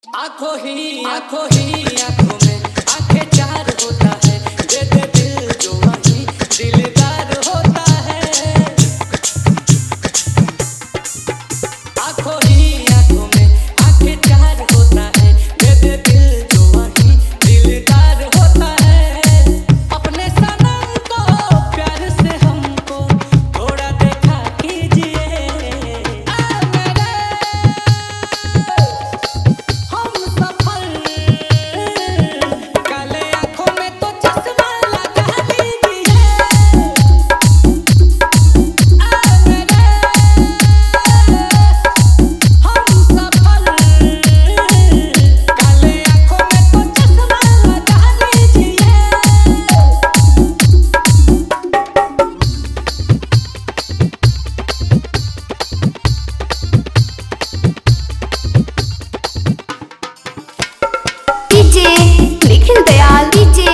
आंखों में आंखें चार होता है, दे दे दिल जो वही दिलदार होता है। आंखों में आंखें चार होता है, दे दे दिल जो वही दिलदार होता है। अपने सनम को प्यार से हमको थोड़ा देखा कीजिए। हम सफल काले आंखों में तो चश्मा लगा लीजिए। हम सफल काले आंखों में तो चश्मा लगा लीजिए। DJ Nikhil Dayal, DJ